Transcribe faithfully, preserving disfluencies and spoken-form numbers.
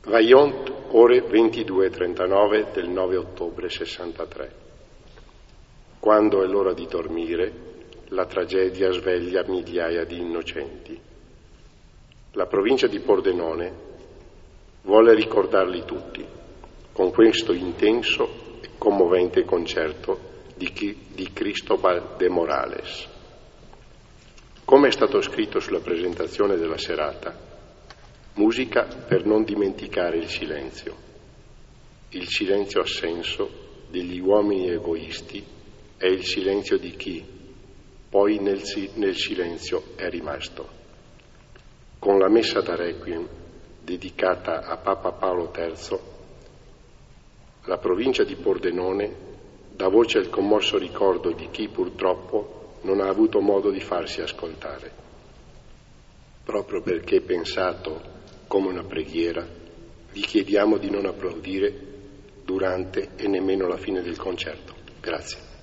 Vaillant, ore ventidue e trentanove del nove ottobre sessantatré. Quando è l'ora di dormire, la tragedia sveglia migliaia di innocenti. La provincia di Pordenone vuole ricordarli tutti con questo intenso e commovente concerto di, di Cristóbal de Morales. Come è stato scritto sulla presentazione della serata, musica per non dimenticare il silenzio, il silenzio assenso degli uomini egoisti è il silenzio di chi poi nel, nel silenzio è rimasto. Con la messa da Requiem dedicata a Papa Paolo terzo, la provincia di Pordenone dà voce al commosso ricordo di chi purtroppo non ha avuto modo di farsi ascoltare, proprio perché pensato come una preghiera, vi chiediamo di non applaudire durante e nemmeno la fine del concerto. Grazie.